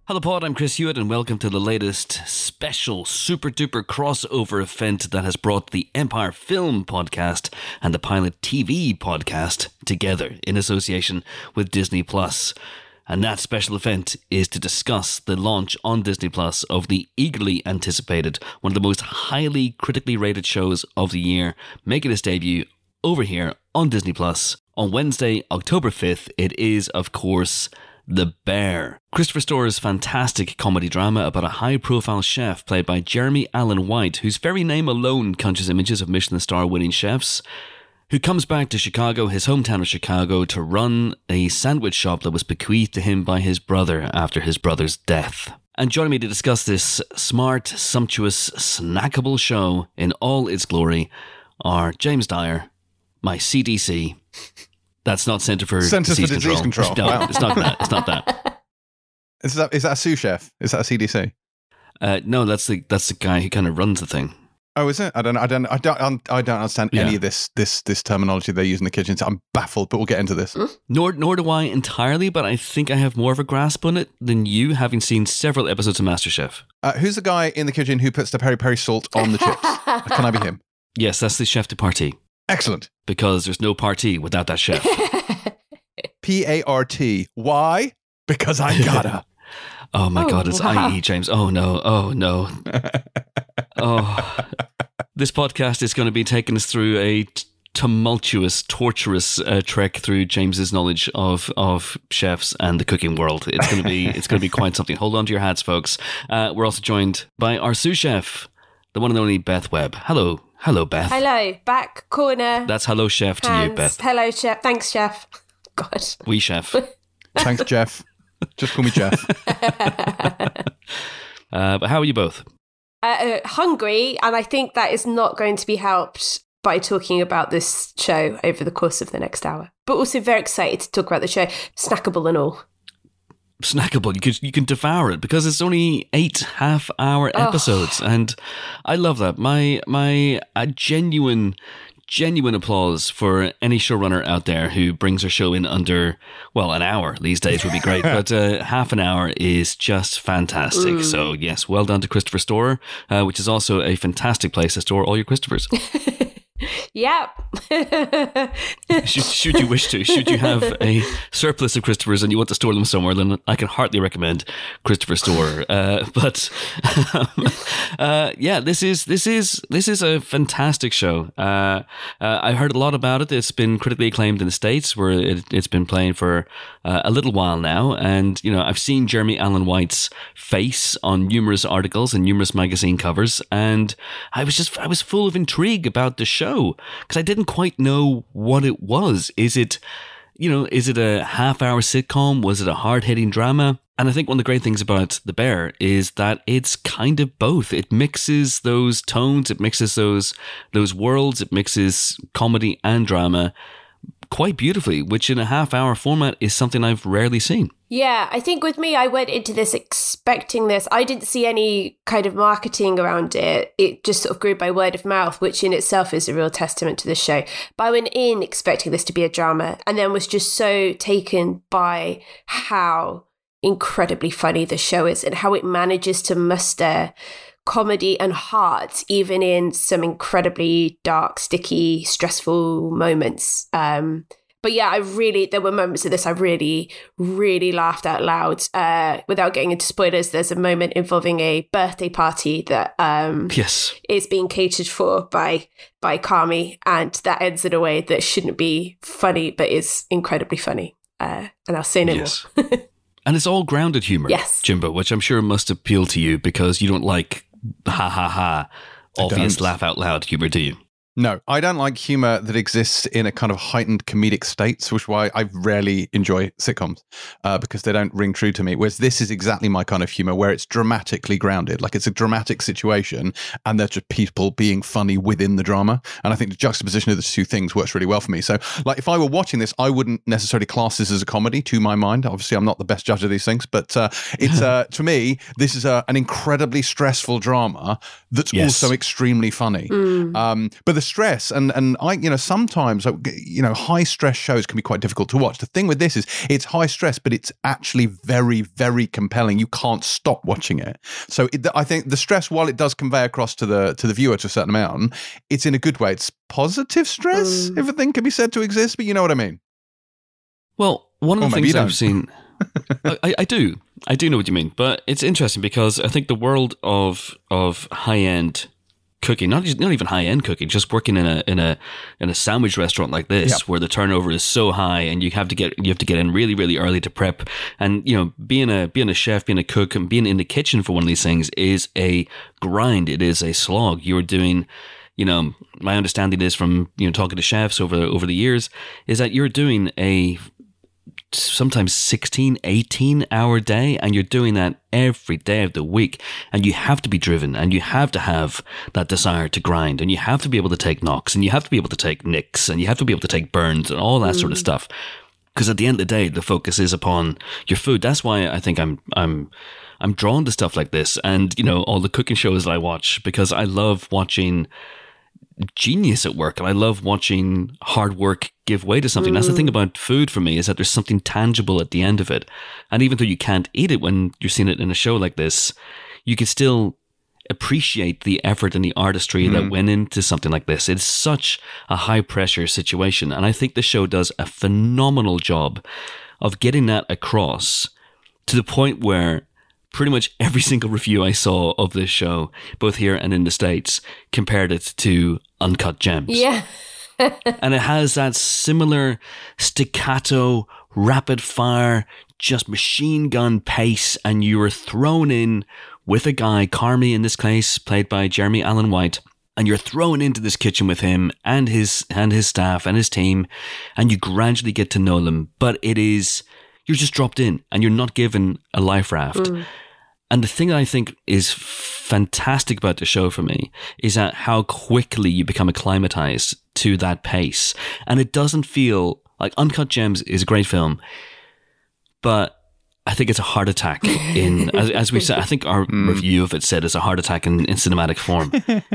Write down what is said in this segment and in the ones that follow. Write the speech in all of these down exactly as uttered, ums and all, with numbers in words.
Hello Pod, I'm Chris Hewitt and welcome to the latest special super duper crossover event that has brought the Empire Film Podcast and the Pilot T V Podcast together in association with Disney Plus. And that special event is to discuss the launch on Disney Plus of the eagerly anticipated, one of the most highly critically rated shows of the year, making its debut over here on Disney Plus. On Wednesday, October fifth, it is, of course, The Bear. Christopher Stora's fantastic comedy drama about a high-profile chef played by Jeremy Allen White, whose very name alone conjures images of Michelin star-winning chefs, who comes back to Chicago, his hometown of Chicago, to run a sandwich shop that was bequeathed to him by his brother after his brother's death. And joining me to discuss this smart, sumptuous, snackable show in all its glory are James Dyer, my C D C. That's not Centre for Centre Disease for Disease Control. Control. No, Wow. it's not that. It's not that. Is that is that a sous chef? Is that a C D C? Uh, no, that's the that's the guy who kind of runs the thing. Oh, is it? I don't. I don't. I don't. I don't understand Yeah. any of this. This this terminology they use in the kitchen. So I'm baffled. But we'll get into this. Nor nor do I entirely, but I think I have more of a grasp on it than you, having seen several episodes of MasterChef. Uh, who's the guy in the kitchen who puts the peri peri salt on the chips? Can I be him? Yes, that's the chef de partie. Excellent. Because there's no party without that chef. P A R T. Why? Because I gotta. Oh my Oh, God, it's wow. I E, James. Oh no, oh no. Oh. This podcast is going to be taking us through a t- tumultuous, torturous uh, trek through James's knowledge of of chefs and the cooking world. It's going to be it's going to be quite something. Hold on to your hats, folks. Uh, we're also joined by our sous chef, the one and only Beth Webb. Hello, hello, Beth. Hello, back corner. That's hello, chef, to hands. you, Beth. Hello, chef. Thanks, chef. God. We chef. Thanks, Jeff. Just call me Jeff. Uh, but how are you both? Uh, uh, hungry, and I think that is not going to be helped by talking about this show over the course of the next hour. But also very excited to talk about the show, snackable and all. Snackable. You could you can devour it because it's only eight half-hour Oh. episodes, and I love that. My my a genuine genuine applause for any showrunner out there who brings their show in under well an hour. These days would be great, but uh, half an hour is just fantastic. Mm. So yes, well done to Christopher Storer, uh, which is also a fantastic place to store all your Christophers. Yep. should, should you wish to, should you have a surplus of Christophers and you want to store them somewhere, then I can heartily recommend Christopher Store. Uh, but um, uh, yeah, this is this is this is a fantastic show. Uh, uh, I heard a lot about it. It's been critically acclaimed in the States, where it, it's been playing for uh, a little while now. And you know, I've seen Jeremy Allen White's face on numerous articles and numerous magazine covers, and I was just I was full of intrigue about the show. Because I didn't quite know what it was. Is it, you know, is it a half-hour sitcom? Was it a hard-hitting drama? And I think one of the great things about The Bear is that it's kind of both. It mixes those tones, it mixes those those worlds, it mixes comedy and drama quite beautifully, which in a half-hour format is something I've rarely seen. Yeah, I think with me, I went into this expecting this. I didn't see any kind of marketing around it. It just sort of grew by word of mouth, which in itself is a real testament to the show. But I went in expecting this to be a drama and then was just so taken by how incredibly funny the show is and how it manages to muster comedy and heart, even in some incredibly dark, sticky, stressful moments. Um, But yeah, I really, there were moments of this I really, really laughed out loud. Uh, without getting into spoilers, there's a moment involving a birthday party that um, Yes. is being catered for by by Kami, and that ends in a way that shouldn't be funny, but is incredibly funny. Uh, and I'll say no Yes. more. And it's all grounded humor, Yes. Jimbo, which I'm sure must appeal to you because you don't like ha ha ha, obvious don't. laugh out loud humor, do you? No, I don't like humor that exists in a kind of heightened comedic states, which is why I rarely enjoy sitcoms uh, because they don't ring true to me. Whereas this is exactly my kind of humor, where it's dramatically grounded, like it's a dramatic situation, and there's just people being funny within the drama. And I think the juxtaposition of the two things works really well for me. So, like, if I were watching this, I wouldn't necessarily class this as a comedy. To my mind, obviously, I'm not the best judge of these things, but uh, it's uh, to me, this is a, an incredibly stressful drama that's Yes. also extremely funny. Um, but the stress. And and I, you know, sometimes, you know, high stress shows can be quite difficult to watch. The thing with this is it's high stress, but it's actually very, very compelling. You can't stop watching it. So it, I think the stress, while it does convey across to the to the viewer to a certain amount, it's in a good way. It's positive stress, mm. if a thing can be said to exist, but you know what I mean. Well, one of or the things I've seen, I, I do, I do know what you mean, but it's interesting because I think the world of of high end cooking, not not even high end cooking, just working in a in a in a sandwich restaurant like this, yep. where the turnover is so high, and you have to get you have to get in really really early to prep, and you know being a being a chef, being a cook, and being in the kitchen for one of these things is a grind. It is a slog. You're doing. You know, my understanding is from you know talking to chefs over over the years is that you're doing a sometimes sixteen, eighteen hour day, and you're doing that every day of the week, and you have to be driven, and you have to have that desire to grind, and you have to be able to take knocks, and you have to be able to take nicks, and you have to be able to take burns and all that mm. sort of stuff, because at the end of the day the focus is upon your food. That's why I think I'm I'm I'm drawn to stuff like this, and you know all the cooking shows that I watch, because I love watching genius at work, and I love watching hard work give way to something. Mm. That's the thing about food for me, is that there's something tangible at the end of it, and even though you can't eat it when you're seeing it in a show like this, you can still appreciate the effort and the artistry mm. that went into something like this. It's such a high pressure situation, and I think the show does a phenomenal job of getting that across to the point where pretty much every single review I saw of this show, both here and in the States, compared it to Uncut Gems. Yeah. And it has that similar staccato, rapid fire, just machine gun pace, and you are thrown in with a guy, Carmy in this case, played by Jeremy Allen White, and you're thrown into this kitchen with him and his and his staff and his team, and you gradually get to know them. But it is, you're just dropped in, and you're not given a life raft. Mm. And the thing that I think is fantastic about the show for me is that how quickly you become acclimatized to that pace. And it doesn't feel like Uncut Gems is a great film, but I think it's a heart attack in, as, as we said, I think our mm. review of it said it's a heart attack in, in cinematic form.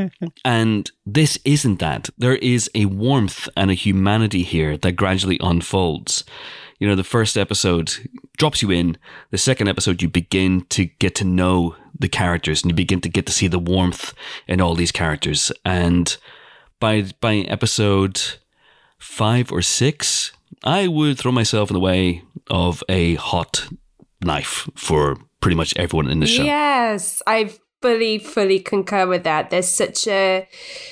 And this isn't that. There is a warmth and a humanity here that gradually unfolds. You know, the first episode drops you in. The second episode, you begin to get to know the characters, and you begin to get to see the warmth in all these characters. And by by episode five or six, I would throw myself in the way of a hot knife for pretty much everyone in the show. Yes, I fully, fully concur with that. There's such a...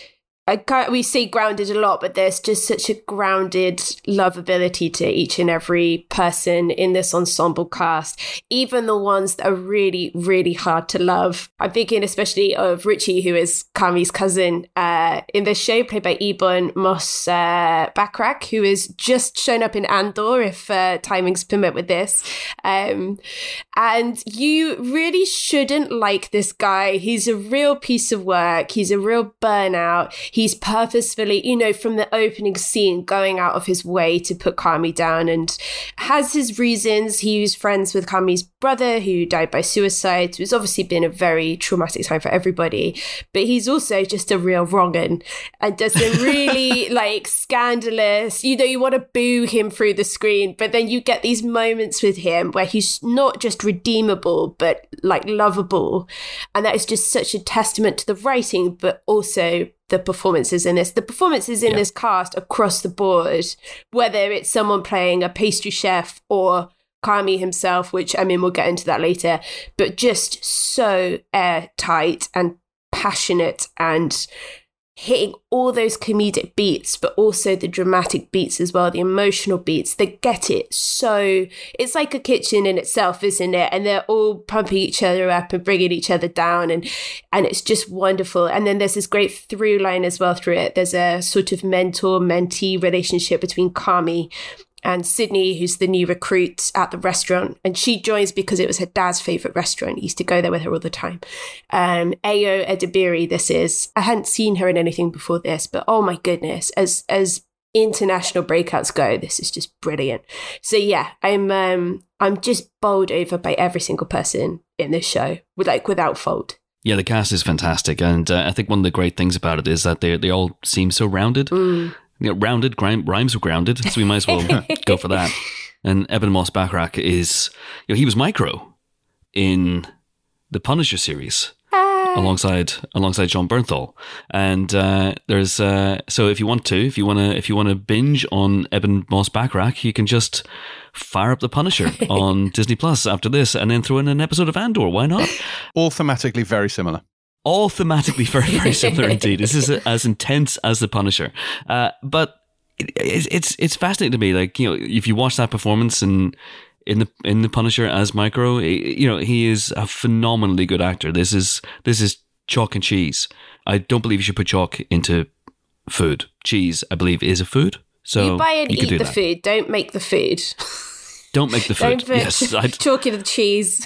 I can't, we say grounded a lot, but there's just such a grounded lovability to each and every person in this ensemble cast, even the ones that are really, really hard to love. I'm thinking especially of Richie, who is Carmy's cousin uh, in this show, played by Ebon Moss uh, Backrack, who is just shown up in Andor, if uh, timings permit with this. Um, and you really shouldn't like this guy. He's a real piece of work. He's a real burnout. He's purposefully, you know, from the opening scene, going out of his way to put Carmy down, and has his reasons. He was friends with Carmy's brother, who died by suicide. So it's obviously been a very traumatic time for everybody. But he's also just a real wrong'un, and does some really like scandalous, you know, you want to boo him through the screen, but then you get these moments with him where he's not just redeemable, but like lovable. And that is just such a testament to the writing, but also the performances in this. The performances in yeah. this cast across the board, whether it's someone playing a pastry chef or Carmy himself, which, I mean, we'll get into that later, but just so airtight and passionate and hitting all those comedic beats, but also the dramatic beats as well, the emotional beats. They get it. So it's like a kitchen in itself, isn't it? And they're all pumping each other up and bringing each other down, and and it's just wonderful. And then there's this great through line as well through it. There's a sort of mentor-mentee relationship between Carmy and Sydney, who's the new recruit at the restaurant. And she joins because it was her dad's favourite restaurant. He used to go there with her all the time. Um, Ayo Edebiri, this is. I hadn't seen her in anything before this, but oh my goodness, as as international breakouts go, this is just brilliant. So yeah, I'm um, I'm just bowled over by every single person in this show, with like without fault. Yeah, the cast is fantastic, and uh, I think one of the great things about it is that they they all seem so rounded. Mm. You know, rounded grime, rhymes with grounded, so we might as well go for that. And Ebon Moss-Bachrach is, you know, he was Micro in the Punisher series Ah. alongside alongside John Bernthal, and uh, there's uh, so if you want to, if you want to, if you want to binge on Ebon Moss-Bachrach, you can just fire up the Punisher on Disney Plus after this, and then throw in an episode of Andor. Why not? All thematically very similar. All thematically very, very similar indeed. This is as intense as the Punisher, uh, but it, it's it's it's fascinating to me. Like, you know, if you watch that performance and in the in the Punisher as Micro, you know, he is a phenomenally good actor. This is this is chalk and cheese. I don't believe you should put chalk into food. Cheese, I believe, is a food. So you buy and you eat the that. food. Don't make the food. Don't make the food. Don't put Yes, I'd, chalk in the cheese.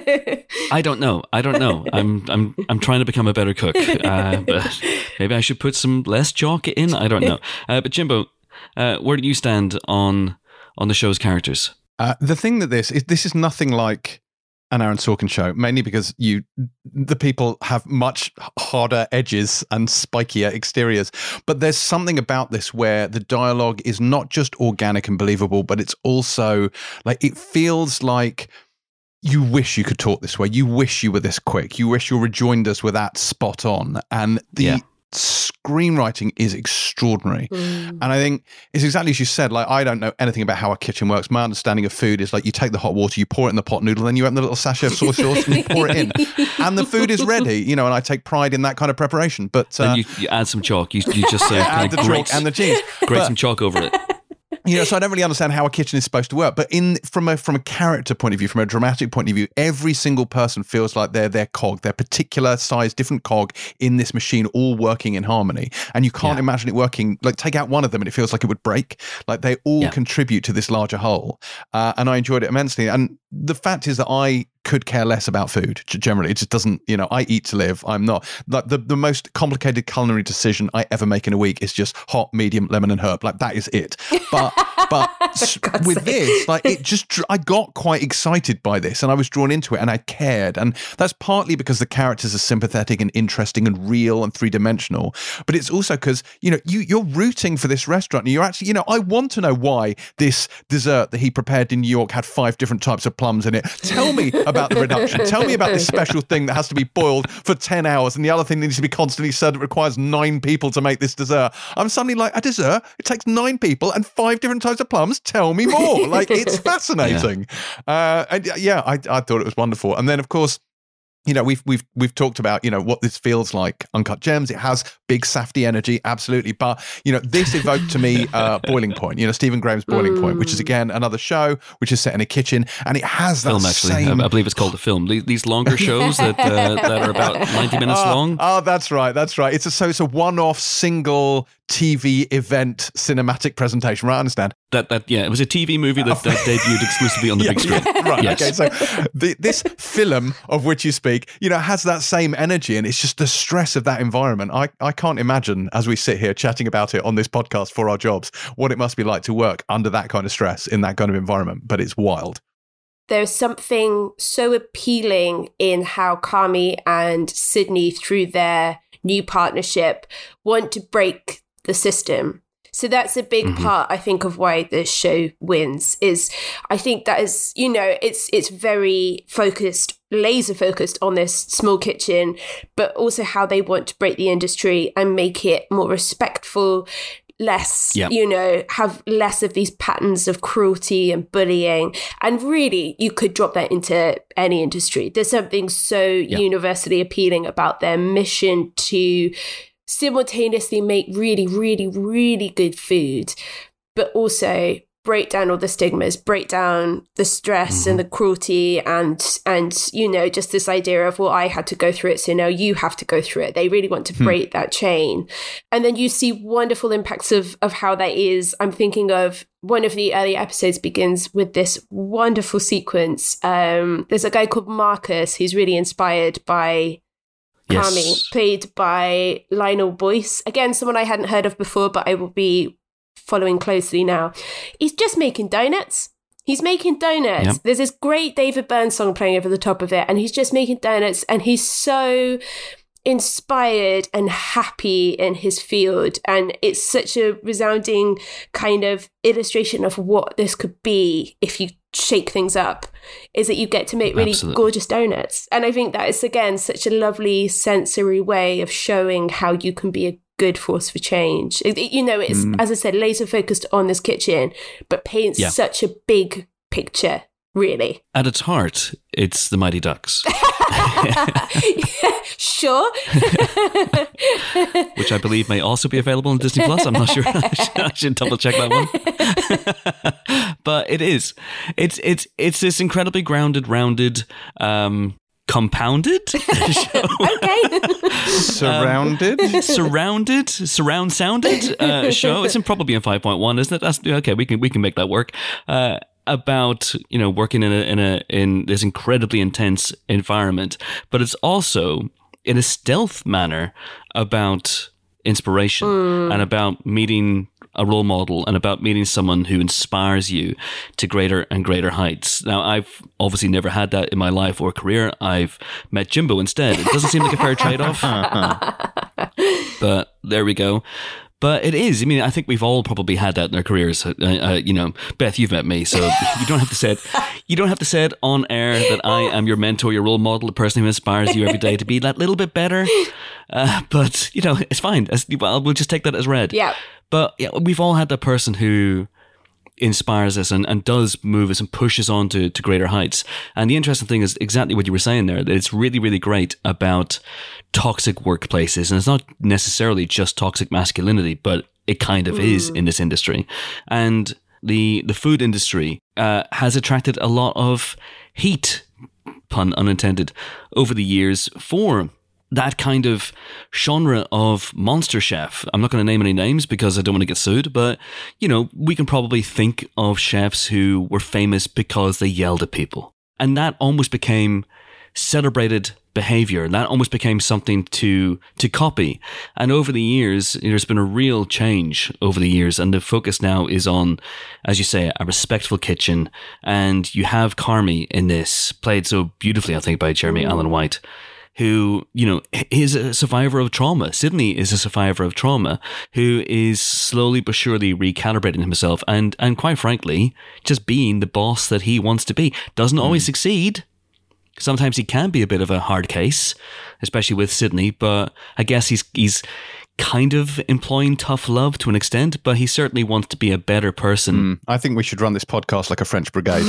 I don't know. I don't know. I'm I'm I'm trying to become a better cook. Uh, but maybe I should put some less chalk in. I don't know. Uh, but Jimbo, uh, where do you stand on on the show's characters? Uh, the thing that this is, this is nothing like an Aaron Sorkin show, mainly because you, the people have much harder edges and spikier exteriors. But there's something about this where the dialogue is not just organic and believable, but it's also like, it feels like you wish you could talk this way. You wish you were this quick. You wish your rejoinders were that spot on. And the Yeah. screenwriting is extraordinary. Mm. And I think it's exactly as you said, like, I don't know anything about how a kitchen works. My understanding of food is like you take the hot water, you pour it in the pot noodle, then you open the little sachet of soy sauce and you pour it in. And the food is ready, you know, and I take pride in that kind of preparation. But uh, Then you, you add some chalk. You, you just uh, add kind the of chalk grate, and the cheese. grate But- some chalk over it. You know, so I don't really understand how a kitchen is supposed to work. But in from a from a character point of view, from a dramatic point of view, every single person feels like they're their cog, their particular size, different cog in this machine, all working in harmony. And you can't Yeah. imagine it working. Like, take out one of them, and it feels like it would break. Like, they all Yeah. contribute to this larger whole. Uh, and I enjoyed it immensely. And the fact is that I could care less about food g- generally. It just doesn't, you know, I eat to live. I'm not like the, the most complicated culinary decision I ever make in a week is just hot, medium, lemon and herb. Like, that is it. But, but s- God's with sake. this, like, it just, dr- I got quite excited by this and I was drawn into it and I cared. And that's partly because the characters are sympathetic and interesting and real and three dimensional. But it's also because, you know, you, you're rooting for this restaurant and you're actually, you know, I want to know why this dessert that he prepared in New York had five different types of plums in it. Tell me about the reduction. Tell me about this special thing that has to be boiled for ten hours and the other thing that needs to be constantly served that requires nine people to make this dessert. I'm suddenly like, a dessert? It takes nine people and five different types of plums? Tell me more. Like, it's fascinating. Uh, and yeah, I, I thought it was wonderful. And then, of course, you know, we've we've we've talked about, you know, what this feels like. Uncut Gems, it has big safety energy, absolutely. But, you know, this evoked to me uh, Boiling Point, you know, Stephen Graham's Boiling Mm. Point, which is again another show which is set in a kitchen, and it has that Film, actually. same. I, I believe it's called a film. These, these longer shows that uh, that are about ninety minutes oh, long. Oh, that's right, that's right. It's a so it's a one-off single T V event cinematic presentation, right? I understand. That that yeah, it was a T V movie that, that debuted exclusively on the Yeah, big screen. yeah, right. Yes. Okay. So the, this film of which you speak, you know, has that same energy, and it's just the stress of that environment. I, I can't imagine, as we sit here chatting about it on this podcast for our jobs, what it must be like to work under that kind of stress in that kind of environment. But it's wild. There's something so appealing in how Kami and Sydney, through their new partnership, want to break the system. So that's a big Mhm. part, I think, of why this show wins. Is I think that is, you know, it's it's very focused, laser focused on this small kitchen, but also how they want to break the industry and make it more respectful, less, Yep. you know, have less of these patterns of cruelty and bullying. And really, you could drop that into any industry. There's something so universally appealing about their mission to simultaneously make really, really, really good food, but also break down all the stigmas, break down the stress Mm-hmm. and the cruelty and, and, you know, just this idea of, well, I had to go through it, so now you have to go through it. They really want to break that chain. And then you see wonderful impacts of, of how that is. I'm thinking of one of the early episodes begins with this wonderful sequence. Um, there's a guy called Marcus who's really inspired by Kami, Yes. played by Lionel Boyce. Again, someone I hadn't heard of before, but I will be following closely now. He's just making donuts. He's making donuts. Yep. There's this great David Byrne song playing over the top of it, and he's just making donuts, and he's so inspired and happy in his field. And it's such a resounding kind of illustration of what this could be if you shake things up, is that you get to make really Absolutely. gorgeous donuts. And I think that is, again, such a lovely sensory way of showing how you can be a good force for change. It- it- you know, it's, Mm. as I said, laser focused on this kitchen, but paints Yeah. such a big picture, really. At its heart, it's the Mighty Ducks, Sure. which I believe may also be available on Disney Plus. I'm not sure. I should double check that one. But it is. It's it's it's this incredibly grounded, rounded, um, compounded show. Okay. Surrounded. surrounded, surround sounded uh, show. It's in probably in five point one, isn't it? That's okay. We can we can make that work. Uh, about you know working in a in a in this incredibly intense environment, but it's also in a stealth manner about inspiration Mm. and about meeting a role model and about meeting someone who inspires you to greater and greater heights. Now, I've obviously never had that in my life or career. I've met Jimbo instead. It doesn't seem like a fair trade-off, but there we go. But it is. I mean, I think we've all probably had that in our careers. Uh, uh, you know, Beth, you've met me, so you don't have to say it. You don't have to say it on air that I am your mentor, your role model, the person who inspires you every day to be that little bit better. Uh, but you know, it's fine. As, well, we'll just take that as read. Yeah. But yeah, we've all had that person who inspires us and, and does move us and pushes on to, to greater heights. And the interesting thing is exactly what you were saying there, that it's really, really great about toxic workplaces. And it's not necessarily just toxic masculinity, but it kind of is in this industry. And the the food industry uh, has attracted a lot of heat, pun unintended, over the years for that kind of genre of monster chef. I'm not going to name any names because I don't want to get sued, but, you know, we can probably think of chefs who were famous because they yelled at people. And that almost became celebrated behavior. That almost became something to to copy. And over the years, there's been a real change over the years. And the focus now is on, as you say, a respectful kitchen. And you have Carmy in this, played so beautifully, I think, by Jeremy Allen White, who, you know, is a survivor of trauma. Sydney is a survivor of trauma who is slowly but surely recalibrating himself and, and quite frankly, just being the boss that he wants to be. Doesn't mm. always succeed. Sometimes he can be a bit of a hard case, especially with Sydney, but I guess he's he's kind of employing tough love to an extent, but he certainly wants to be a better person. Mm, I think we should run this podcast like a French brigade.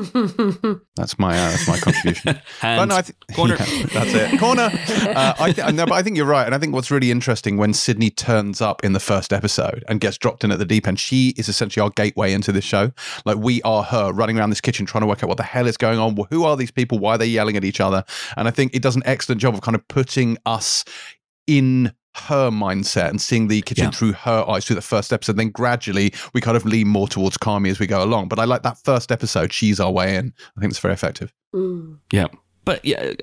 That's my uh, that's my contribution. And no, I th- corner. Yeah, that's it. Corner. Uh, I th- no, but I think you're right, and I think what's really interesting when Sydney turns up in the first episode and gets dropped in at the deep end, she is essentially our gateway into this show. Like we are her running around this kitchen trying to work out what the hell is going on. Who are these people? Why are they yelling at each other? And I think it does an excellent job of kind of putting us in her mindset and seeing the kitchen Yeah. through her eyes through the first episode. Then gradually we kind of lean more towards Carmy as we go along. But I like that first episode. She's our way in. I think it's very effective. Mm. Yeah. But yeah,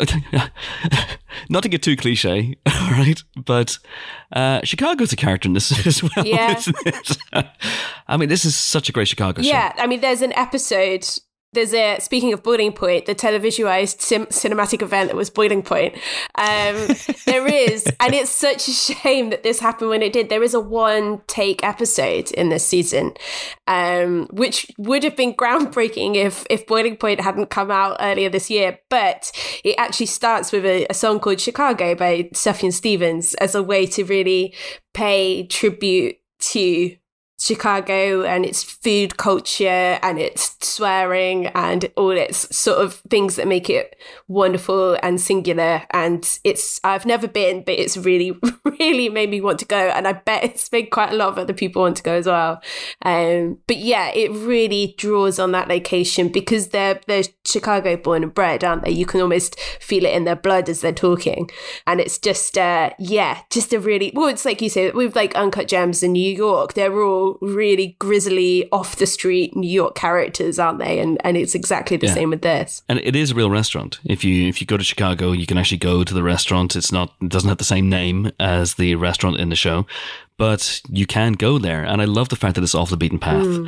not to get too cliche, all right? But uh, Chicago's a character in this as well, Yeah. isn't it? I mean, this is such a great Chicago show. Yeah, I mean, there's an episode. There's a, speaking of Boiling Point, the televisualized sim- cinematic event that was Boiling Point. Um, there is, and it's such a shame that this happened when it did. There is a one take episode in this season, um, which would have been groundbreaking if, if Boiling Point hadn't come out earlier this year. But it actually starts with a, a song called Chicago by Sufjan Stevens as a way to really pay tribute to Chicago and its food culture and its swearing and all its sort of things that make it wonderful and singular. And it's, I've never been, but it's really, really made me want to go. And I bet it's made quite a lot of other people want to go as well. Um, but yeah, it really draws on that location because they're, they're Chicago born and bred, aren't they? You can almost feel it in their blood as they're talking. And it's just, uh, yeah, just a really, well, it's like you say, with like Uncut Gems in New York, they're all really grisly, off the street New York characters, aren't they? And and it's exactly the Yeah. same with this. And it is a real restaurant. If you if you go to Chicago, you can actually go to the restaurant. It's not it doesn't have the same name as the restaurant in the show, but you can go there. And I love the fact that it's off the beaten path. Mm.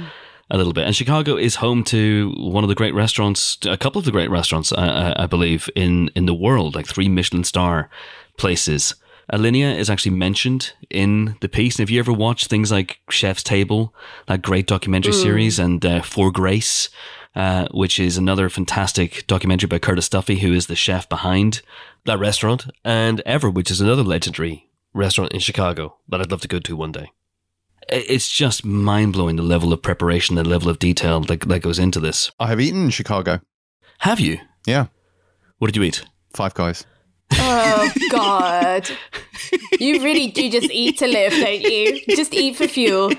a little bit. And Chicago is home to one of the great restaurants, a couple of the great restaurants, I, I believe, in, in the world, like three Michelin star places. Alinea is actually mentioned in the piece. And if you ever watch things like Chef's Table, that great documentary mm. series, and uh, For Grace, uh, which is another fantastic documentary by Curtis Duffy, who is the chef behind that restaurant, and Ever, which is another legendary restaurant in Chicago that I'd love to go to one day. It's just mind-blowing, the level of preparation, the level of detail that, that goes into this. I have eaten in Chicago. Have you? Yeah. What did you eat? Five Guys. Oh, God. You really do just eat to live, don't you? Just eat for fuel.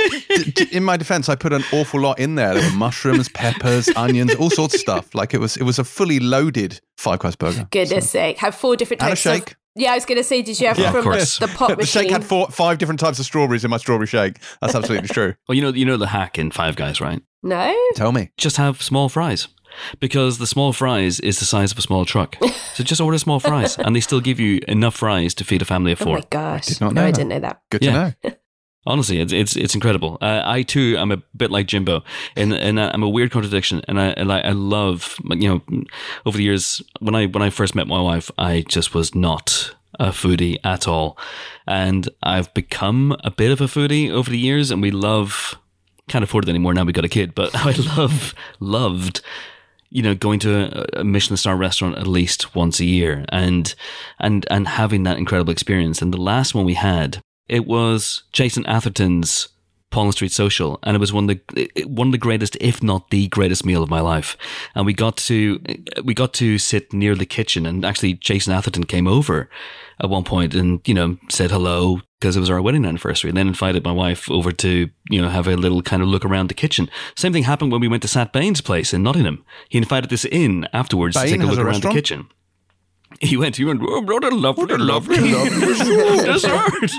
D- d- in my defense, I put an awful lot in there. There were mushrooms, peppers, onions, all sorts of stuff. Like it was it was a fully loaded Five Guys burger. Goodness so. sake. Have four different and types a shake. of... Yeah, I was going to say, did you have yeah, from the pop machine? The shake had four, five different types of strawberries in my strawberry shake. That's absolutely true. Well, you know, you know the hack in Five Guys, right? No. Tell me. Just have small fries. Because the small fries is the size of a small truck. So just order small fries, and they still give you enough fries to feed a family of four. Oh my gosh. I did not no, know I that. didn't know that. Good yeah. to know. Honestly, it's it's it's incredible. Uh, I too am a bit like Jimbo, and and I'm a weird contradiction. And I and I, I love, you know, over the years when I when I first met my wife, I just was not a foodie at all, and I've become a bit of a foodie over the years. And we love, can't afford it anymore now. We got a kid, but I love loved. you know, going to a Michelin star restaurant at least once a year and and and having that incredible experience. And the last one we had, it was Jason Atherton's Paulin Street Social, and it was one of the one of the greatest, if not the greatest, meal of my life. And we got to we got to sit near the kitchen, and actually Jason Atherton came over at one point and, you know, said hello because it was our wedding anniversary, and then invited my wife over to, you know, have a little kind of look around the kitchen. Same thing happened when we went to Sat Bain's place in Nottingham. He invited us in afterwards Bain to take a look a around restaurant? the kitchen. He went, he went, oh, what a lovely, What a lovely, lovely, dessert.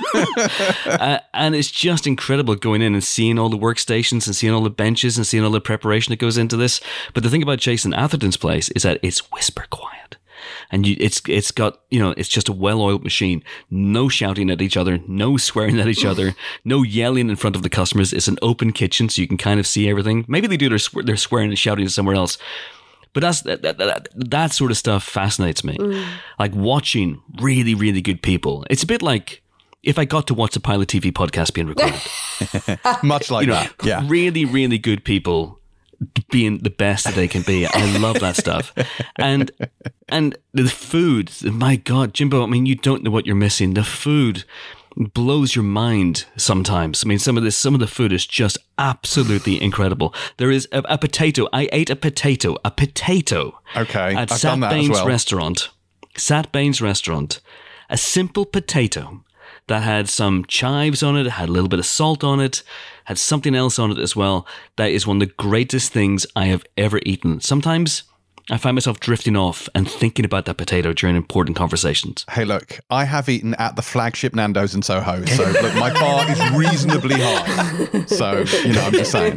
uh, and it's just incredible going in and seeing all the workstations and seeing all the benches and seeing all the preparation that goes into this. But the thing about Jason Atherton's place is that it's whisper quiet. And you, it's it's got, you know, it's just a well-oiled machine. No shouting at each other, no swearing at each other, no yelling in front of the customers. It's an open kitchen, so you can kind of see everything. Maybe they do their, swe- their swearing and shouting somewhere else. But that's that, that, that, that sort of stuff fascinates me. Mm. Like watching really, really good people. It's a bit like if I got to watch the Pilot T V podcast being recorded. Much like you know, that. Yeah. Really, really good people being the best that they can be. I love that stuff. And and the food, my God, Jimbo, I mean, you don't know what you're missing. The food blows your mind sometimes. I mean, some of this, some of the food is just absolutely incredible. There is a, a potato. I ate a potato, a potato. Okay, at I've Sat done that as Bain's well. restaurant. Sat Bain's restaurant. A simple potato that had some chives on it, had a little bit of salt on it, had something else on it as well. That is one of the greatest things I have ever eaten. Sometimes I find myself drifting off and thinking about that potato during important conversations. Hey, look, I have eaten at the flagship Nando's in Soho, so look, my bar is reasonably high. So, you know, I'm just saying.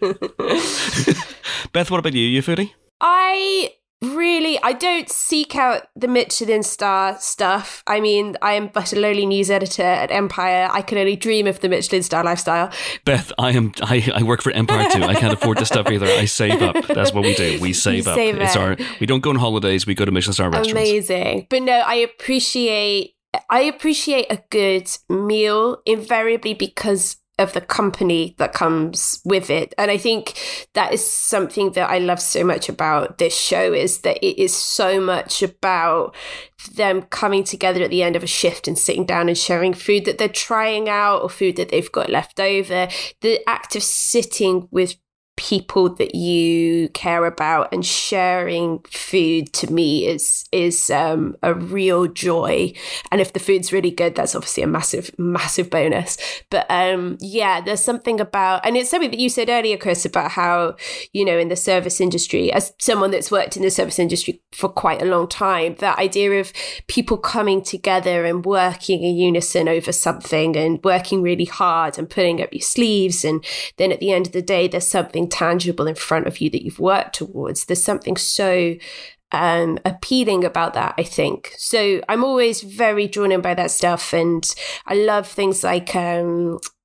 Beth, what about you? You a foodie? I really, I don't seek out the Michelin star stuff. I mean, I am but a lowly news editor at Empire. I can only dream of the Michelin star lifestyle. Beth, I am. I, I work for Empire too. I can't afford this stuff either. I save up. That's what we do. We save You up. save It's it. our. We don't go on holidays. We go to Michelin star restaurants. Amazing. But no, I appreciate I appreciate a good meal invariably because of the company that comes with it. And I think that is something that I love so much about this show, is that it is so much about them coming together at the end of a shift and sitting down and sharing food that they're trying out or food that they've got left over. The act of sitting with people that you care about and sharing food, to me, is is um, a real joy. And if the food's really good, that's obviously a massive, massive bonus. But um, yeah, there's something about, and it's something that you said earlier, Chris, about how, you know, in the service industry, as someone that's worked in the service industry for quite a long time, that idea of people coming together and working in unison over something and working really hard and putting up your sleeves. And then at the end of the day, there's something tangible in front of you that you've worked towards. There's something so um, appealing about that, I think. So I'm always very drawn in by that stuff. And I love things like um,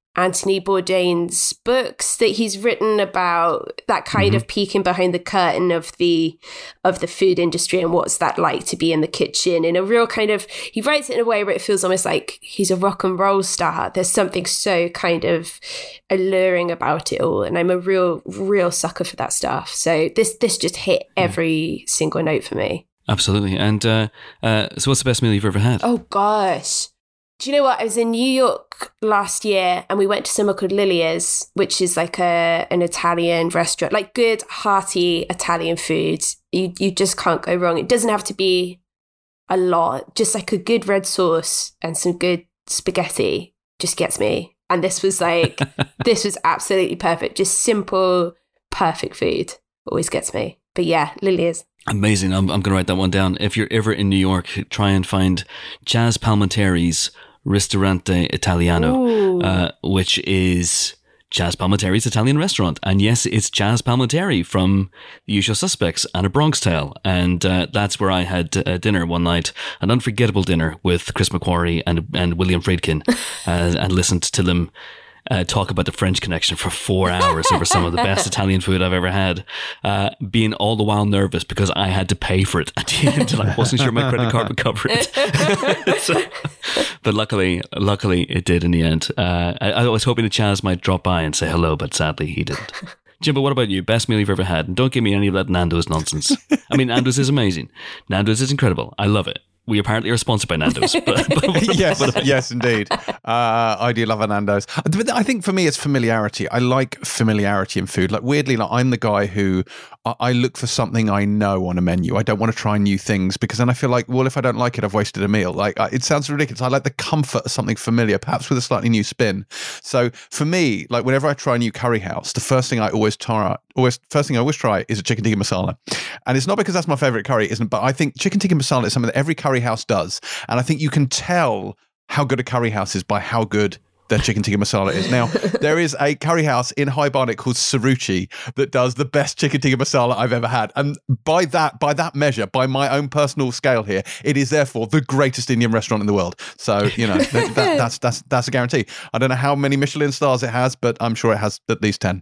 Anthony Bourdain's books that he's written about that kind mm-hmm. of peeking behind the curtain of the of the food industry and what's that like to be in the kitchen in a real kind of, he writes it in a way where it feels almost like he's a rock and roll star. There's something so kind of alluring about it all, and I'm a real real sucker for that stuff. So this this just hit every mm. single note for me. Absolutely. And uh, uh, so what's the best meal you've ever had? Oh gosh. Do you know what? I was in New York last year and we went to somewhere called Lilia's, which is like a an Italian restaurant, like good, hearty Italian food. You you just can't go wrong. It doesn't have to be a lot. Just like a good red sauce and some good spaghetti just gets me. And this was like, this was absolutely perfect. Just simple, perfect food always gets me. But yeah, Lilia's. Amazing. I'm, I'm going to write that one down. If you're ever in New York, try and find Chaz Palminteri's Ristorante Italiano, uh, which is Chaz Palminteri's Italian restaurant. And yes, it's Chaz Palminteri from The Usual Suspects and A Bronx Tale. And uh, that's where I had uh, dinner one night, an unforgettable dinner with Chris McQuarrie and and William Friedkin, uh, and listened to them Uh, talk about the French Connection for four hours over some of the best Italian food I've ever had, uh, being all the while nervous because I had to pay for it at the end and I wasn't sure my credit card would cover it. so, but luckily, luckily it did in the end. Uh, I, I was hoping that Chaz might drop by and say hello, but sadly he didn't. Jimbo, what about you? Best meal you've ever had? And don't give me any of that Nando's nonsense. I mean, Nando's is amazing. Nando's is incredible. I love it. We apparently are sponsored by Nando's. But, but, yes, but, yes, indeed. Uh, I do love a Nando's. But I think for me, it's familiarity. I like familiarity in food. Like weirdly, like I'm the guy who I look for something I know on a menu. I don't want to try new things because then I feel like, well, if I don't like it, I've wasted a meal. Like it sounds ridiculous. I like the comfort of something familiar, perhaps with a slightly new spin. So for me, like whenever I try a new curry house, the first thing I always try, always first thing I always try is a chicken tikka masala. And it's not because that's my favorite curry, isn't? But I think chicken tikka masala is something that every curry house does, and I think you can tell how good a curry house is by how good their chicken tikka masala is. Now, there is a curry house in High Barnet called Saruchi that does the best chicken tikka masala I've ever had, and by that by that measure, by my own personal scale here, it is therefore the greatest Indian restaurant in the world. So you know that, that, that's that's that's a guarantee. I don't know how many Michelin stars it has, but I'm sure it has at least ten.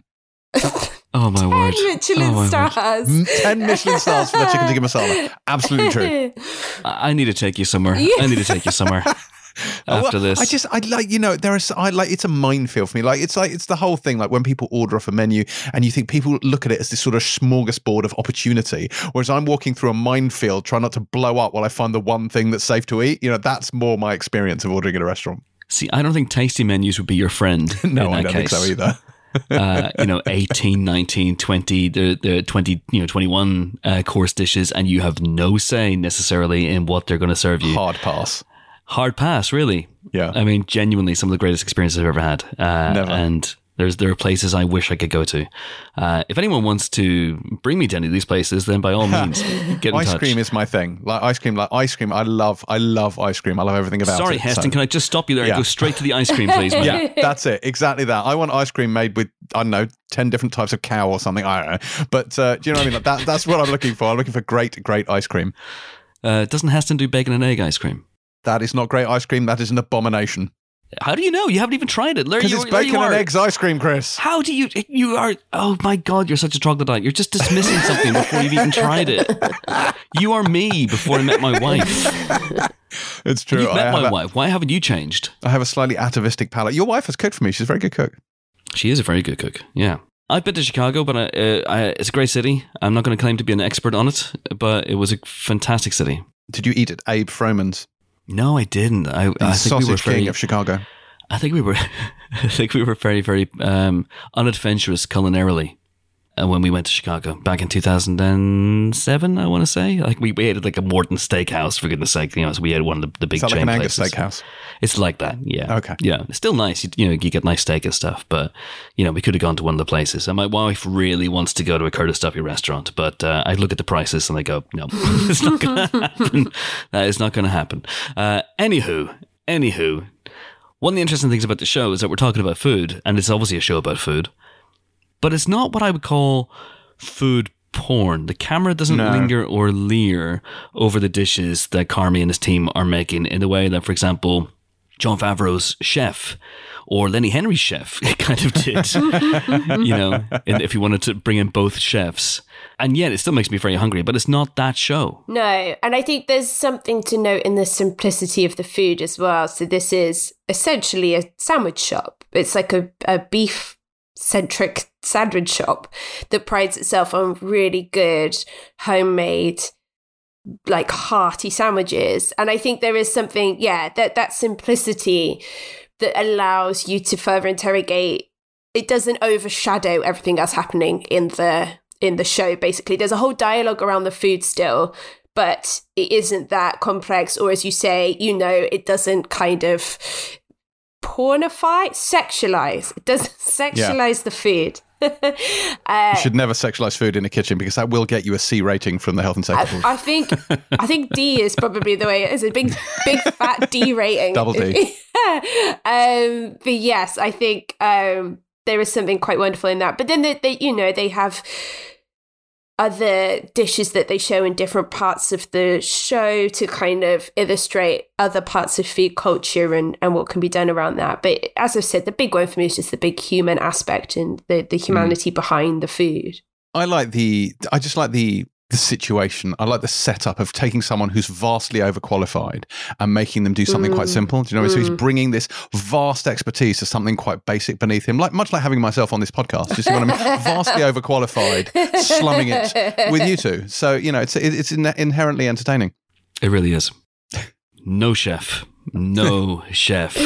Oh my ten word! Michelin oh, my stars. Word. Ten Michelin stars for the chicken tikka masala. Absolutely true. I need to take you somewhere. I need to take you somewhere. After well, this, I just I like you know there is I like it's a minefield for me. Like it's like it's the whole thing. Like when people order off a menu, and you think people look at it as this sort of smorgasbord of opportunity, whereas I'm walking through a minefield, trying not to blow up while I find the one thing that's safe to eat. You know, that's more my experience of ordering at a restaurant. See, I don't think tasty menus would be your friend. no, in that I don't case. think so either. uh, you know, eighteen, nineteen, twenty, the, the twenty, you know, twenty-one uh, course dishes, and you have no say necessarily in what they're going to serve you. Hard pass. Hard pass, really. Yeah. I mean, genuinely some of the greatest experiences I've ever had. Uh, Never. And there's there are places I wish I could go to. Uh, if anyone wants to bring me to any of these places, then by all means, get in ice touch. cream is my thing. Like ice cream, like ice cream. I love, I love ice cream. I love everything about Sorry, it. Heston, so. can I just stop you there Yeah. and go straight to the ice cream, please? Mate? Yeah, that's it. Exactly that. I want ice cream made with, I don't know, ten different types of cow or something. I don't know. But uh, do you know what I mean? Like that, that's what I'm looking for. I'm looking for great, great ice cream. Uh, doesn't Heston do bacon and egg ice cream? That is not great ice cream. That is an abomination. How do you know? You haven't even tried it. Because it's bacon and eggs ice cream, Chris. How do you... You are... Oh, my God, you're such a troglodyte. You're just dismissing something before you've even tried it. You are me before I met my wife. It's true. You've met I my have a, wife. Why haven't you changed? I have a slightly atavistic palate. Your wife has cooked for me. She's a very good cook. She is a very good cook, yeah. I've been to Chicago, but I, uh, I, it's a great city. I'm not going to claim to be an expert on it, but it was a fantastic city. Did you eat at Abe Froman's? No, I didn't. I, The I think sausage we were very, king of Chicago. I think we were. I think we were very, very um, unadventurous culinarily uh, when we went to Chicago back in two thousand seven. I want to say, like we, we ate at like a Morton Steakhouse for goodness' sake. You know, so we had one of the, the big Is that chain like an Angus places. steakhouse? It's like that, yeah. Okay. Yeah, it's still nice. You, you know, you get nice steak and stuff, but you know, we could have gone to one of the places. And my wife really wants to go to a Curtis Duffy restaurant, but uh, I look at the prices and I go, no, it's not going to happen. That is not going to happen. Uh, anywho, anywho, one of the interesting things about the show is that we're talking about food, and it's obviously a show about food, but it's not what I would call food porn. The camera doesn't No. linger or leer over the dishes that Carmi and his team are making in the way that, for example, Jon Favreau's chef or Lenny Henry's chef kind of did, you know, if you wanted to bring in both chefs. And yet it still makes me very hungry, but it's not that show. No, and I think there's something to note in the simplicity of the food as well. So this is essentially a sandwich shop. It's like a, a beef-centric sandwich shop that prides itself on really good, homemade, like hearty sandwiches. And I think there is something, yeah, that that simplicity that allows you to further interrogate. It doesn't overshadow everything else happening in the in the show. Basically, there's a whole dialogue around the food still, but it isn't that complex, or as you say, you know, it doesn't kind of pornify, sexualize. It doesn't sexualize yeah. the food. uh, you should never sexualize food in a kitchen, because that will get you a C rating from the Health and Safety Board. I, I think I think D is probably the way it is. A big big fat D rating. Double D. um, but yes, I think um, there is something quite wonderful in that. But then they, they, you know, they have other dishes that they show in different parts of the show to kind of illustrate other parts of food culture and, and what can be done around that. But as I've said, the big one for me is just the big human aspect and the, the humanity mm. behind the food. I like the, I just like the, the situation. I like the setup of taking someone who's vastly overqualified and making them do something mm. quite simple. Do you know what I mean? So he's bringing this vast expertise to something quite basic beneath him, like much like having myself on this podcast. You see what I mean? Vastly overqualified, slumming it with you two. So, you know, it's it's inherently entertaining. It really is. No chef. No chef.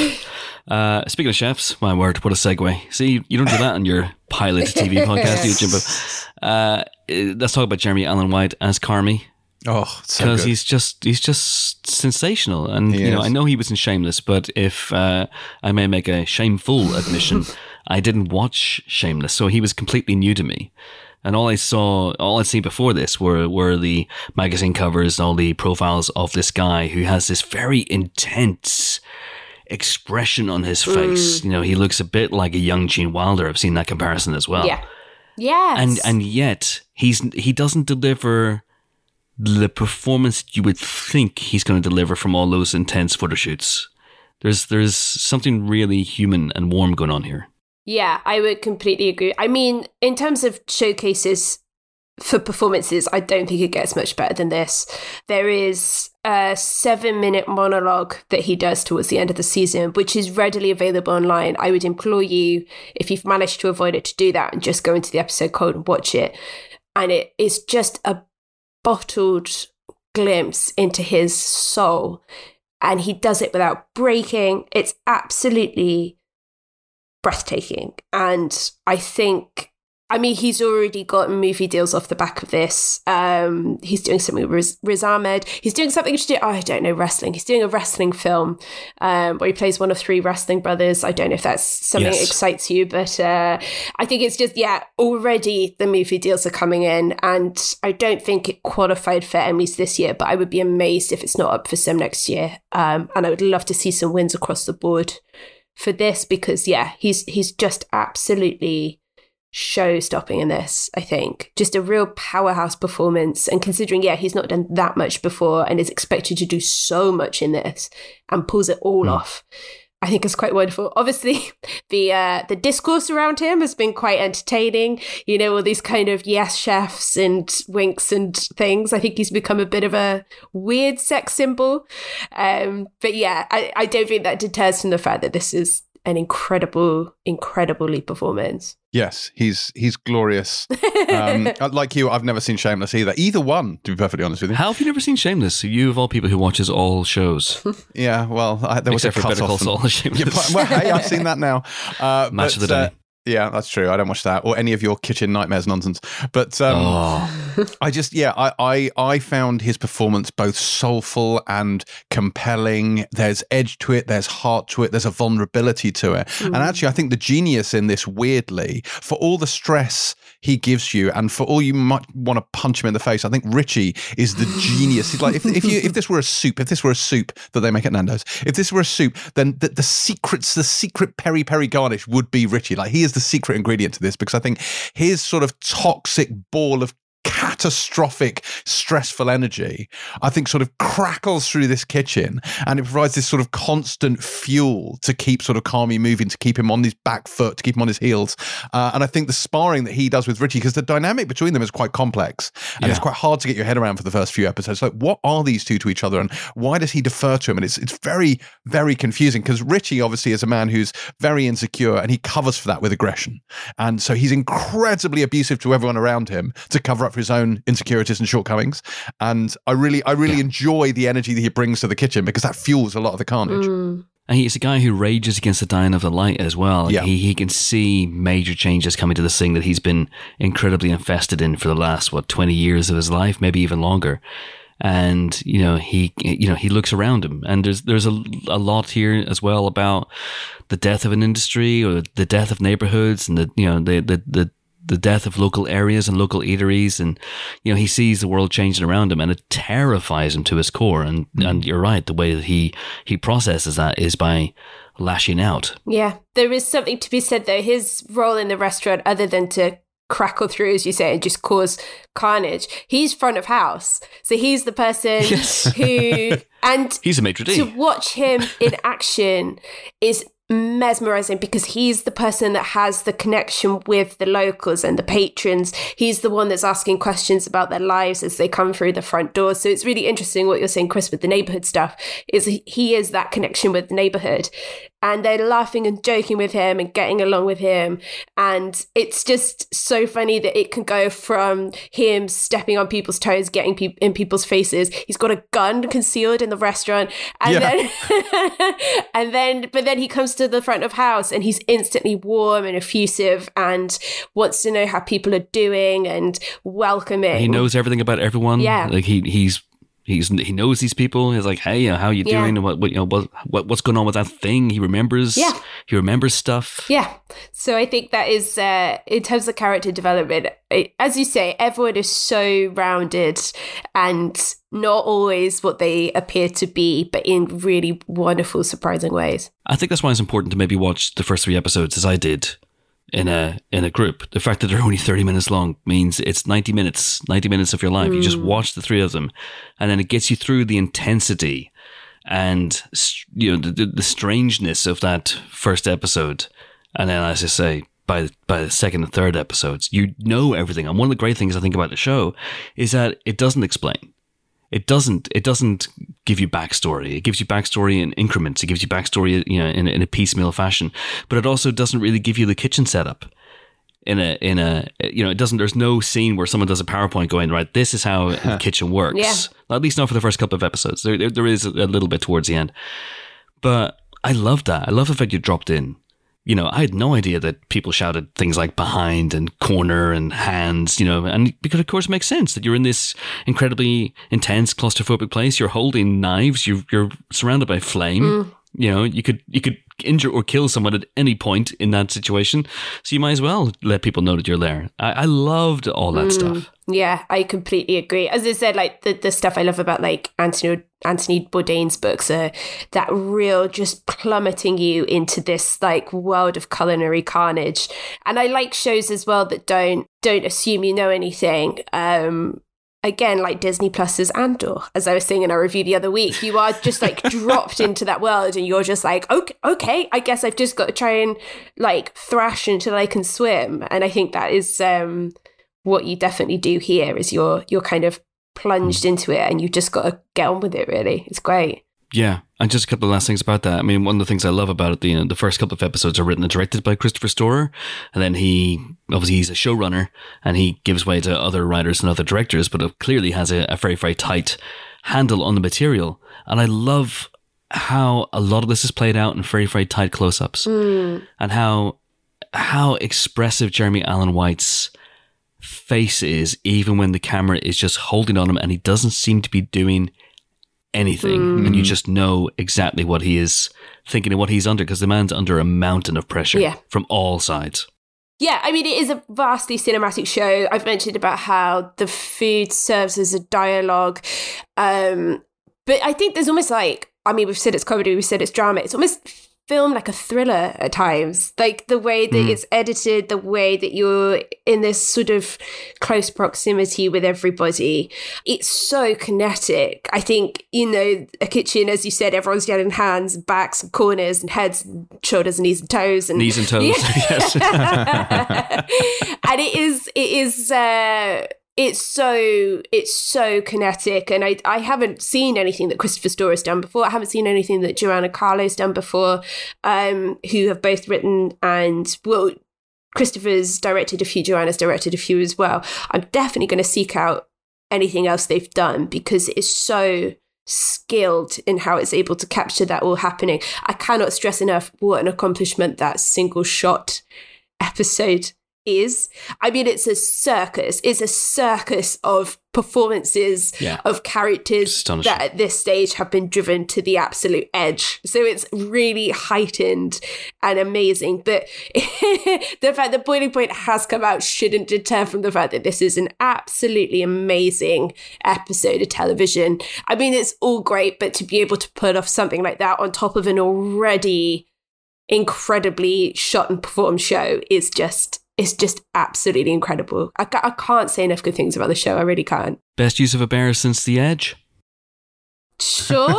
Uh, speaking of chefs, my word, what a segue. See, you don't do that on your pilot T V podcast, do you, Jimbo? Uh, let's talk about Jeremy Allen White as Carmy. Oh, so because good. he's just he's just sensational, and He you know is. I know he was in Shameless, but if uh, I may make a shameful admission, I didn't watch Shameless, so he was completely new to me. And all I saw, all I'd seen before this were were the magazine covers, all the profiles of this guy who has this very intense expression on his face. Mm. You know, he looks a bit like a young Gene Wilder. I've seen that comparison as well. Yeah. Yes. And and yet he's he doesn't deliver the performance you would think he's going to deliver from all those intense photo shoots. There's there's something really human and warm going on here. Yeah, I would completely agree. I mean, in terms of showcases for performances, I don't think it gets much better than this. There is a seven-minute monologue that he does towards the end of the season, which is readily available online. I would implore you, if you've managed to avoid it, to do that and just go into the episode code and watch it. And it is just a bottled glimpse into his soul. And he does it without breaking. It's absolutely breathtaking. And I think, I mean, he's already got movie deals off the back of this. Um, he's doing something with Riz, Riz Ahmed. He's doing something to do, oh, I don't know, wrestling. He's doing a wrestling film um, where he plays one of three wrestling brothers. I don't know if that's something Yes. that excites you, but uh, I think it's just, yeah, already the movie deals are coming in. And I don't think it qualified for Emmys this year, but I would be amazed if it's not up for some next year. Um, and I would love to see some wins across the board for this, because yeah, he's he's just absolutely show-stopping in this. I think just a real powerhouse performance, and considering yeah he's not done that much before and is expected to do so much in this and pulls it all mm. off, I think it's quite wonderful. Obviously, the uh, the discourse around him has been quite entertaining. You know, all these kind of yes chefs and winks and things. I think he's become a bit of a weird sex symbol. Um, but yeah, I, I don't think that deters from the fact that this is an incredible, incredibly performance. Yes, he's he's glorious. Um, like you, I've never seen Shameless either. Either one, to be perfectly honest with you. How have you never seen Shameless? You of all people who watches all shows. Yeah, well, I, there was Except a for Better Call cut-off. Saul, Shameless. Yeah, but- well, hey, I've seen that now. Uh, Match but, of the day. uh, yeah, that's true. I don't watch that or any of your kitchen nightmares nonsense. But um, Oh. I just, yeah, I, I, I found his performance both soulful and compelling. There's edge to it. There's heart to it. There's a vulnerability to it. Mm. And actually, I think the genius in this, weirdly, for all the stress he gives you and for all you might want to punch him in the face, I think Richie is the genius. He's like, if, if you if this were a soup, if this were a soup that they make at Nando's, if this were a soup, then the, the secrets, the secret peri peri garnish would be Richie. Like, he is the secret ingredient to this, because I think his sort of toxic ball of catastrophic, stressful energy, I think sort of crackles through this kitchen, and it provides this sort of constant fuel to keep sort of Carmy moving, to keep him on his back foot, to keep him on his heels. Uh, and I think the sparring that he does with Richie, because the dynamic between them is quite complex, and yeah. it's quite hard to get your head around for the first few episodes. Like, what are these two to each other, and why does he defer to him? And it's it's very, very confusing, because Richie obviously is a man who's very insecure, and he covers for that with aggression. And so he's incredibly abusive to everyone around him to cover up for his own insecurities and shortcomings. And I really, I really yeah. enjoy the energy that he brings to the kitchen, because that fuels a lot of the carnage. Mm. And he's a guy who rages against the dying of the light as well. Yeah. He he can see major changes coming to this thing that he's been incredibly invested in for the last, what, twenty years of his life, maybe even longer. And, you know, he, you know, he looks around him, and there's, there's a, a lot here as well about the death of an industry, or the death of neighborhoods, and the, you know, the, the, the, the death of local areas and local eateries. And, you know, he sees the world changing around him, and it terrifies him to his core. And, mm. and you're right. The way that he, he processes that is by lashing out. Yeah. There is something to be said though. His role in the restaurant, other than to crackle through, as you say, and just cause carnage, he's front of house. So he's the person yes. who, and he's a maitre d'. To watch him in action is mesmerizing, because he's the person that has the connection with the locals and the patrons. He's the one that's asking questions about their lives as they come through the front door. So it's really interesting what you're saying, Chris, with the neighborhood stuff, is he is that connection with the neighborhood. And they're laughing and joking with him and getting along with him. And it's just so funny that it can go from him stepping on people's toes, getting pe- in people's faces. He's got a gun concealed in the restaurant. And yeah. then, and then, but then he comes to the front of house, and he's instantly warm and effusive and wants to know how people are doing and welcoming. He knows everything about everyone. Yeah. Like he, he's, He's he knows these people. He's like, hey, how are you yeah. doing? What, what you know what, what what's going on with that thing? He remembers. Yeah. He remembers stuff. Yeah. So I think that is uh, in terms of character development, it, as you say, everyone is so rounded and not always what they appear to be, but in really wonderful, surprising ways. I think that's why it's important to maybe watch the first three episodes, as I did, in a in a group. The fact that they're only thirty minutes long means it's ninety minutes, ninety minutes of your life. Mm. You just watch the three of them, and then it gets you through the intensity and, you know, the, the strangeness of that first episode. And then, as I say, by by the second and third episodes, you know everything. And one of the great things I think about the show is that it doesn't explain. It doesn't. It doesn't give you backstory. It gives you backstory in increments. It gives you backstory, you know, in, in a piecemeal fashion. But it also doesn't really give you the kitchen setup. In a in a you know, it doesn't. There's no scene where someone does a PowerPoint going, right, this is how the kitchen works. Yeah. At least not for the first couple of episodes. There, there there is a little bit towards the end. But I love that. I love the fact you dropped in. You know, I had no idea that people shouted things like behind and corner and hands, you know, and because of course it makes sense that you're in this incredibly intense claustrophobic place. You're holding knives. You're, you're surrounded by flame. Mm. You know, you could, you could injure or kill someone at any point in that situation. So you might as well let people know that you're there. I, I loved all that mm. stuff. Yeah, I completely agree. As I said, like the, the stuff I love about like Anthony Anthony Bourdain's books are that real just plummeting you into this like world of culinary carnage. And I like shows as well that don't don't assume you know anything. Um, again, like Disney Plus's Andor, as I was saying in our review the other week, you are just like dropped into that world, and you're just like, okay, okay, I guess I've just got to try and like thrash until I can swim. And I think that is um, what you definitely do here. Is you're you're kind of plunged into it, and you've just got to get on with it. Really, it's great. Yeah, and just a couple of last things about that. I mean, one of the things I love about it, the, you know, the first couple of episodes are written and directed by Christopher Storer, and then he, obviously he's a showrunner, and he gives way to other writers and other directors, but it clearly has a, a very, very tight handle on the material. And I love how a lot of this is played out in very, very tight close-ups, mm. and how how expressive Jeremy Allen White's face is, even when the camera is just holding on him, and he doesn't seem to be doing anything, mm. and you just know exactly what he is thinking and what he's under, because the man's under a mountain of pressure yeah. from all sides. Yeah, I mean, it is a vastly cinematic show. I've mentioned about how the food serves as a dialogue, um, but I think there's almost like, I mean, we've said it's comedy, we've said it's drama. It's almost film like a thriller at times. Like the way that mm. it's edited, the way that you're in this sort of close proximity with everybody. It's so kinetic. I think, you know, a kitchen, as you said, everyone's yelling hands, backs, and corners, and heads, and shoulders, and knees and toes. And knees and toes, yeah. Yes. And it is, it is, uh, It's so it's so kinetic, and I I haven't seen anything that Christopher Storer has done before. I haven't seen anything that Joanna Carlo's done before, um, who have both written and, well, Christopher's directed a few, Joanna's directed a few as well. I'm definitely going to seek out anything else they've done because it's so skilled in how it's able to capture that all happening. I cannot stress enough what an accomplishment that single shot episode is. I mean, it's a circus. It's a circus of performances, yeah. of characters that at this stage have been driven to the absolute edge. So it's really heightened and amazing. But the fact that Boiling Point has come out shouldn't deter from the fact that this is an absolutely amazing episode of television. I mean, it's all great, but to be able to put off something like that on top of an already incredibly shot and performed show is just It's just absolutely incredible. I, I can't say enough good things about the show. I really can't. Best use of a bear since The Edge? Sure.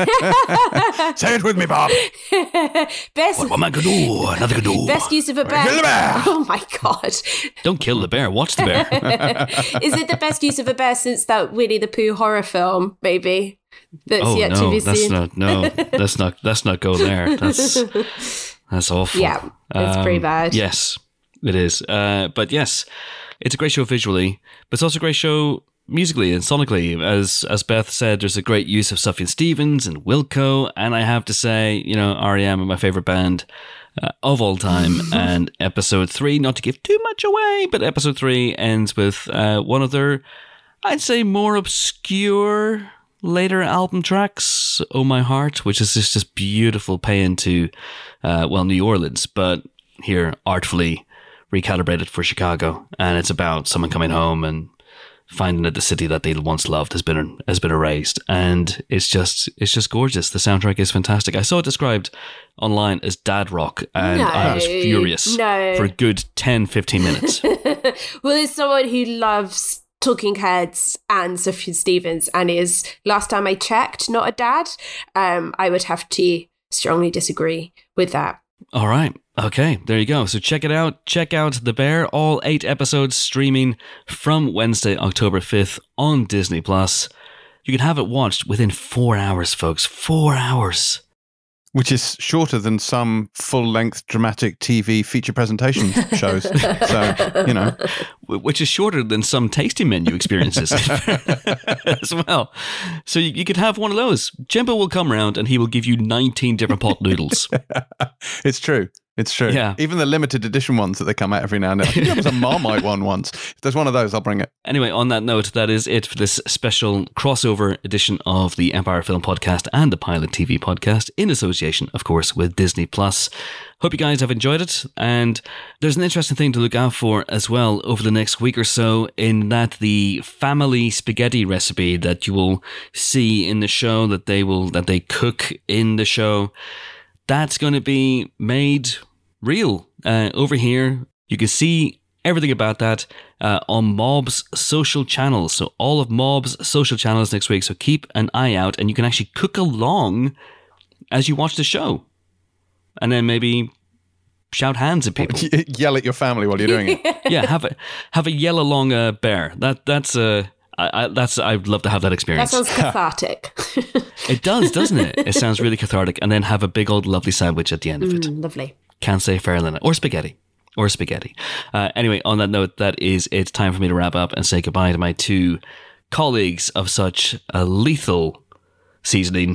Say it with me, Bob. Best. What am I going to do? Another going to do. Best use of a bear. Kill the bear. Oh my God. Don't kill the bear. Watch the bear. Is it the best use of a bear since that Winnie the Pooh horror film, maybe? That's oh, yet no, to be that's seen. Not, no, let's not, let's not go there. That's, that's awful. Yeah, it's um, pretty bad. Yes. It is. Uh, but yes, it's a great show visually, but it's also a great show musically and sonically. As as Beth said, there's a great use of Sufjan Stevens and Wilco, and I have to say, you know, R E M are my favorite band uh, of all time. And episode three, not to give too much away, but episode three ends with uh, one of their, I'd say, more obscure later album tracks, Oh My Heart, which is just this beautiful pay into, uh, well, New Orleans, but here artfully recalibrated for Chicago, and it's about someone coming home and finding that the city that they once loved has been has been erased, and it's just it's just gorgeous. The soundtrack is fantastic. I saw it described online as dad rock, and no, I was furious no. for a good ten, fifteen minutes. Well, as someone who loves Talking Heads and Sufjan Stevens and is, last time I checked, not a dad, um, I would have to strongly disagree with that. All right. Okay, there you go. So check it out. Check out The Bear, all eight episodes streaming from Wednesday, October fifth on Disney Plus. You can have it watched within four hours, folks. Four hours. Which is shorter than some full-length dramatic T V feature presentation shows. So, you know. Which is shorter than some tasting menu experiences as well. So you, you could have one of those. Jimbo will come around and he will give you nineteen different pot noodles. It's true. It's true. Yeah. Even the limited edition ones that they come out every now and then. I think there was a Marmite one once. If there's one of those, I'll bring it. Anyway, on that note, that is it for this special crossover edition of the Empire Film Podcast and the Pilot T V Podcast, in association, of course, with Disney Plus. Hope you guys have enjoyed it. And there's an interesting thing to look out for as well over the next week or so, in that the family spaghetti recipe that you will see in the show, that they will that they cook in the show, that's going to be made real uh, over here. You can see everything about that uh, on Mob's social channels. So all of Mob's social channels next week. So keep an eye out, and you can actually cook along as you watch the show. And then maybe shout hands at people. Yell at your family while you're doing it. Yeah, have a have a yell along a bear. That that's a I, I, that's I'd love to have that experience. That sounds cathartic. It does, doesn't it? It sounds really cathartic. And then have a big old lovely sandwich at the end of it. Mm, lovely. Can't say fairer than that. Or spaghetti. Or spaghetti. Uh, anyway, on that note, that is it's time for me to wrap up and say goodbye to my two colleagues of such a lethal seasoning.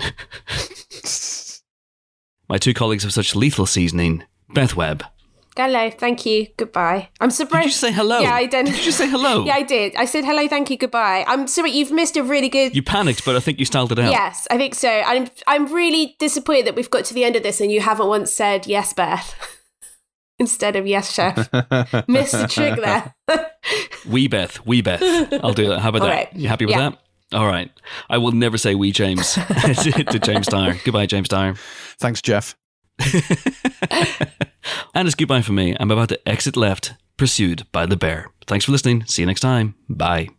My two colleagues of such lethal seasoning, Beth Webb. Hello, thank you, goodbye. I'm surprised. Did you say hello? Yeah, I did. Did you say hello? Yeah, I did. I said hello, thank you, goodbye. I'm sorry, you've missed a really good... You panicked, but I think you styled it out. Yes, I think so. I'm I'm really disappointed that we've got to the end of this and you haven't once said yes, Beth, instead of yes, chef. Missed the trick there. Wee Beth, wee Beth. I'll do that. How about All that? right. You happy with Yeah. that? All right. I will never say wee James to James Dyer. Goodbye, James Dyer. Thanks, Jeff. And it's goodbye from me. I'm about to exit left, pursued by the bear. Thanks for listening. See you next time. Bye.